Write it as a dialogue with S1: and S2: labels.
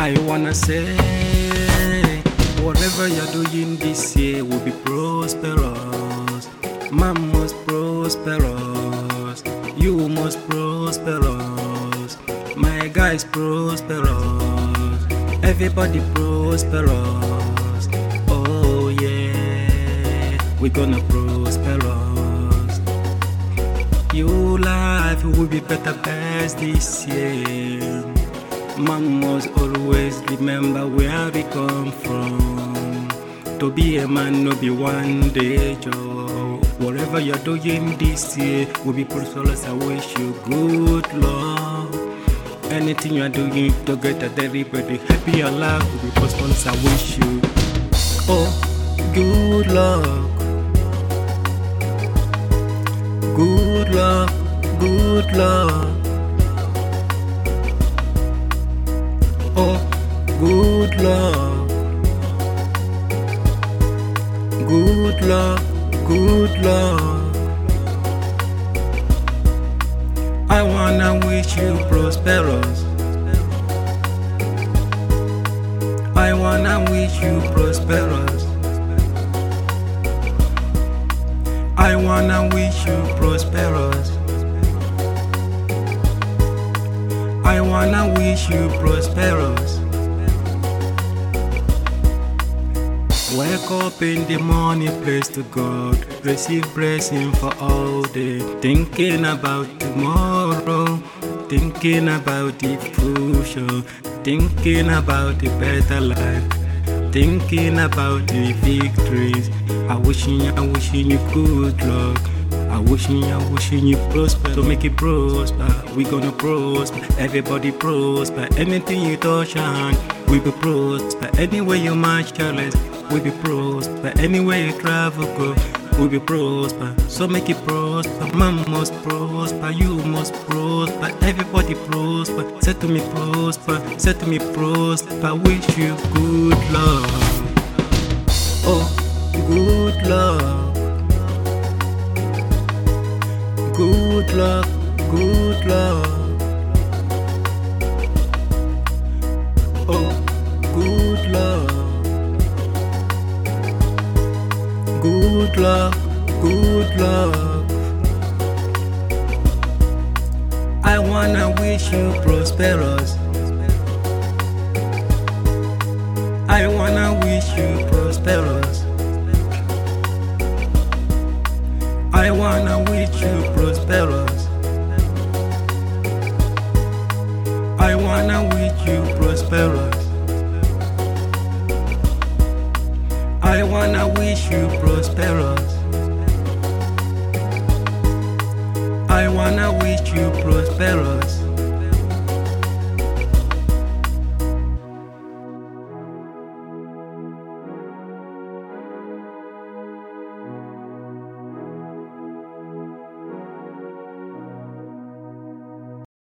S1: I wanna say, whatever you're doing this year will be prosperous. Man must prosperous. You must prosperous. My guys prosperous. Everybody prosperous. Oh yeah, we're gonna prosperous. Your life will be better best this year. Man must always remember where we come from. To be a man, no be one day job. Whatever you're doing this year will be prosperous. I wish you good luck. Anything you're doing to get a very happy your life will be prosperous. I wish you good luck. Good luck, good luck. Good luck, good luck, good luck. I wanna wish you prosperous. I wanna wish you prosperous. I wanna wish you prosperous. I wanna wish you prosperous. Wake up in the morning, praise to God. Receive blessing for all day. Thinking about tomorrow, thinking about the future, thinking about the better life, thinking about the victories. I wishing you good luck. I wishing you prosper. To make it prosper, we gonna prosper. Everybody prosper. Anything you touch on, we be prosper. Anywhere you march, careless, we be prosper. Anywhere you travel, go, we be prosper. So make it prosper. Man must prosper. You must prosper. Everybody prosper. Say to me prosper. Say to me prosper. Wish you good luck. Good luck. Good luck, good luck. Good luck. Good luck, good luck. I wanna wish you prosperous. I wanna wish you prosperous. I wanna wish you prosperous. I wanna wish you prosperous. I wanna wish you prosperous. I wanna wish you prosperous.